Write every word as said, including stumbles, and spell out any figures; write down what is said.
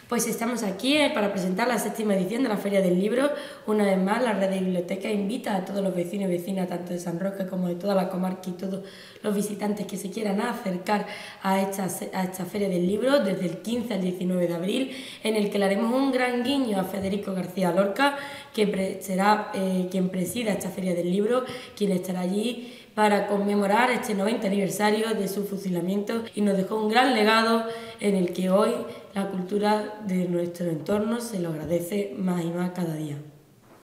Pues estamos aquí eh, para presentar la séptima edición de la Feria del Libro. Una vez más, la red de bibliotecas invita a todos los vecinos y vecinas, tanto de San Roque como de toda la comarca y todos los visitantes que se quieran acercar a esta, a esta Feria del Libro desde el quince al diecinueve de abril, en el que le haremos un gran guiño a Federico García Lorca, que será eh, quien presida esta Feria del Libro, quien estará allí para conmemorar este noventa aniversario de su fusilamiento, y nos dejó un gran legado en el que hoy la cultura de nuestro entorno se lo agradece más y más cada día.